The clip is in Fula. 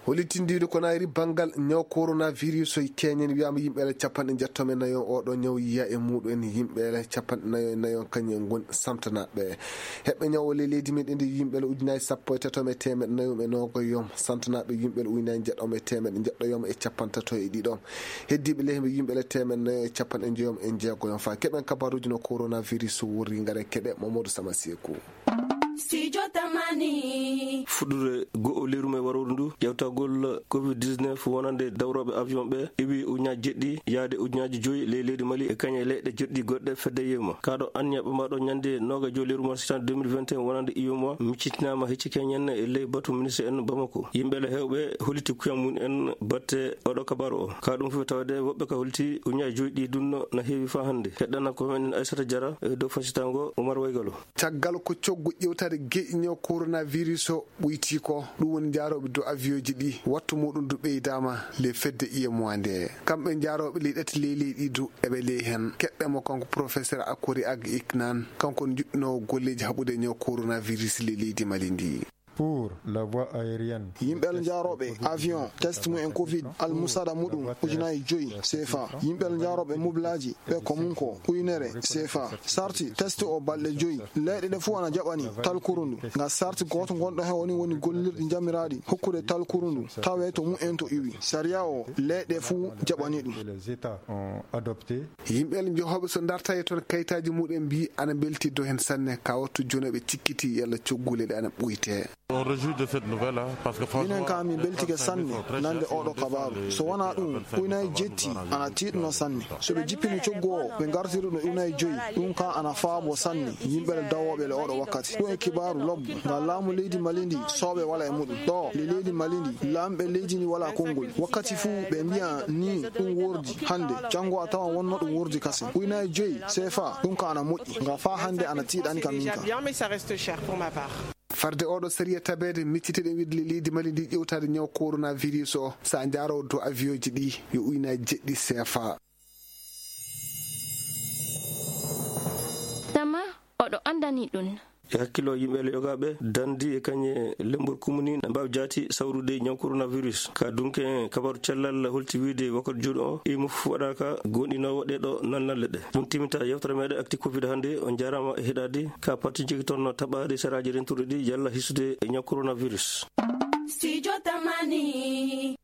holitindiide ko naari bangal ñaw coronavirus e keñen wiyama yimɓeele 94 oɗo ñaw yiya e muɗum yimɓeele 94 kañum gon santanaɓe heɓɓe ñaw le leydi meɗen ndi yimɓeele ujunaji 13,4 santanaɓe yimɓeele ujunaji jeɗɗom e temeɗe jeɗɗoyom e 33 e ɗiɗom heddiɓe lehɓe yimɓeele 1,9 e jeegoyom fa keɓen kabaruji no coronavirus wurri ngare keɗe Mamadou Sama Sekou. Studio Tamani fuɗɗude go'o lerume warore ndu ƴewtagol covid-19 wonande dawroɓe avion ɓe iwi ujunaji jeɗɗi yaade ujunaji 5 leydi Mali e kañe leyɗe joɗɗi goɗɗe fedde yewma kaɗo anniyaɓe maɗo ñande 9 leru mars 2021 wonande iyuma miccitinama hecci keñen e ley batu ministre en Bamako yimɓele hewɓe holiti kuyam mum en batte oɗo kabaru o ka ɗum fof tawde woɓɓe ka holiti ujunaji 5 ɗi dunno no heewi fa hande heɗɗana ko men Aissata Diarra dow facitango Oumar Waygalo caggal ko coggu ƴewtade geƴño coronavirus o ɓuyti ko ɗum woni jaaroɓe dow avion ji ɗi wattu muɗum du ɓeydama le fedde iyemoi nde kamɓe jaaroɓe ley ɗati leydi du eɓe ley hen keɗɗemo kanko professeur Akori Ag Iknan kanko juɓɓinowo golleji haɓude ñaw coronavirus le leydi Mali ndi. Pour la voie aérienne yimɓel jaaroɓe avion test mumen covid almusada muɗum ujunaji 5 CFA yimɓel jaaroɓe moblaji ɓe komun ko ujunere CFA sarti test o balɗe 5 leyɗe ɗe fuu ana jaɓani talkurundu nga sarti goto gonɗo hen woni gollirɗi jamiraɗi hokkude talkurundu tawe to mumen to iwi saria o leyɗe fuu jaɓani ɗum les états ont adopté yimɓel johoɓe so darta e toon kayitaji muɗum mbi ana beltiddo hen sanne ka wattu joni ɓe cikkiti yalla coggule ɗe ana ɓuyte. On réjouit de cette nouvelle parce que minen kam mi beltike sanne nande oɗo kabaru so wona ɗum ujunaji jetti ana tiɗno sanne so ɓe jippini coggu o ɓe gartiri ɗum ujunaji 5 ɗum ka ana faabo sanne yimɓele dawoɓe le oɗo wakkati ɗum e kibaru lobbo ngam laamu leydi Mali ndi sooɓe wala e muɗum ɗo le leydi Mali ndi laamɓe leydi ndi wala konngol wakkati fuu ɓe mbiya ni ɗum wordi hande janngo a tawan wonno ɗum wordi kase ujunaji 5 CFA ɗum ka ana moƴƴi ngam fa hande ana tiiɗani kam min ka farde oɗo série tabede micciteɗen widde leydi Mali ndi ƴewtade ñaw coronavirus o sa jaarowo dow avion ji ɗi yo ujunaji jeɗɗi CFA. Tama oɗo andani ɗum e hakkilo yimɓele yogaɓe dandi e kañe lembor kumuni ne mbawi jaati sawrude ñaw coronavirus ka dunke kabaru cellal holti wiide wakkati juuɗo o imo fof waɗaka gonɗinowo ɗeɗo nannalle ɗe ɗum timita yewtere meɗen acti covid hannde on jarama e heɗade ka parti jogui toon taɓade saraji rentude ɗi yalla hisude e ñaw coronavirus. Studio Tamani